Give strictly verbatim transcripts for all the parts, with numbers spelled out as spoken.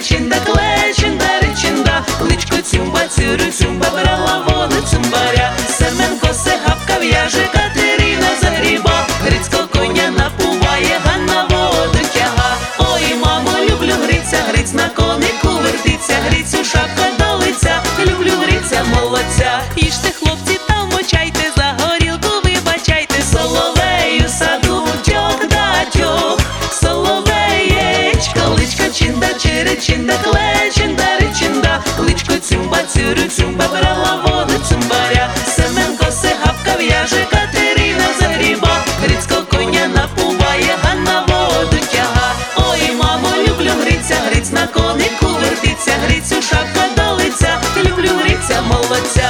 чинда, клечинда, речинда, личко цюмба, цюрю, цюмба, брала воду цюмбаря. Семен косе гапка в'яже, Катерина загріба, Грицько коня напуває, Ганна воду тяга. Ой, мамо, люблю Гриця, Гриць на конику вертиться, Грицю шапка до лиця, люблю Гриця молодця. Їжте, хлопці, та вмочайте, за горілку вибачайте, соловею саду тьох да тьох, соловеєчко, личко чинда, черечинда, клечинда, речинда, личко цюмба, цюрю, цюмба, брала воду цюмбаря. Семен косе гапка в'яже, Катерина загріба, Грицько коня напуває, Ганна воду тяга. Ой, мамо, люблю Гриця, Гриць на конику вертиться, Грицю шапка до лиця, люблю Гриця молодця.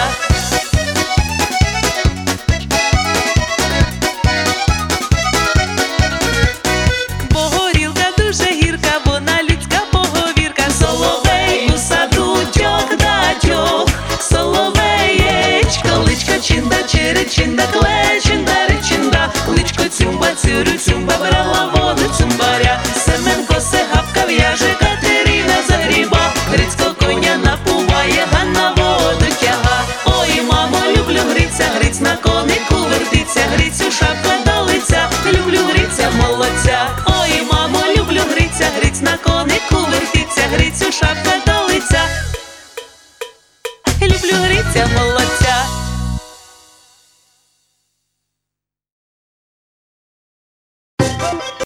Бо горілка дуже гірка, вона людська поговірка, соловей у саду тьох да тьох, соловеєчко, личко чинда, черечинда, клечинда, речинда, личко цюмба, цюрю, цюмба, брала воду цюмбаря. Семен косе гапка в'яже, Катерина загріба, Грицько коня напуває, Ганна воду тяга. Ой, мамо, люблю Гриця, Гриць на конику вертиться, Грицю шапка до лиця, люблю Гриця молодця. Ой, мамо, люблю Гриця, Гриць на конику вертиться, Грицю шапка до лиця, люблю Гриця молодця.